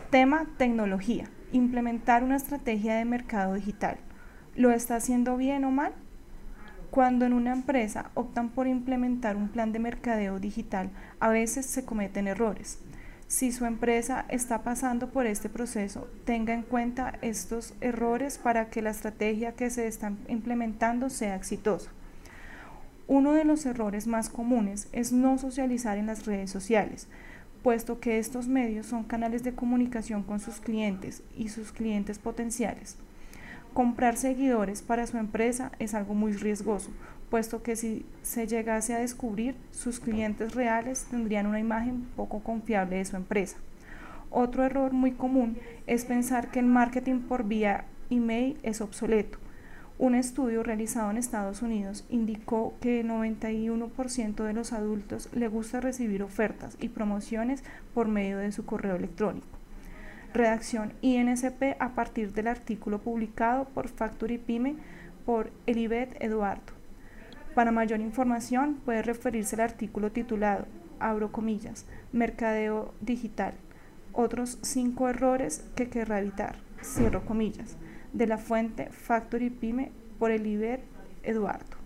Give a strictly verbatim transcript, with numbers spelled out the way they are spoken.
Tema: tecnología. Implementar una estrategia de mercado digital. ¿Lo está haciendo bien o mal? Cuando en una empresa optan por implementar un plan de mercadeo digital, a veces se cometen errores. Si su empresa está pasando por este proceso, tenga en cuenta estos errores para que la estrategia que se está implementando sea exitosa. Uno de los errores más comunes es no socializar en las redes sociales, puesto que estos medios son canales de comunicación con sus clientes y sus clientes potenciales. Comprar seguidores para su empresa es algo muy riesgoso, puesto que si se llegase a descubrir, sus clientes reales tendrían una imagen poco confiable de su empresa. Otro error muy común es pensar que el marketing por vía email es obsoleto. Un estudio realizado en Estados Unidos indicó que el noventa y uno por ciento de los adultos le gusta recibir ofertas y promociones por medio de su correo electrónico. Redacción I N S P a partir del artículo publicado por Factory Pyme por Elibet Eduardo. Para mayor información puede referirse al artículo titulado, abro comillas, Mercadeo Digital, otros cinco errores que querrá evitar, cierro comillas, de la fuente Factory Pyme por Elibet Eduardo.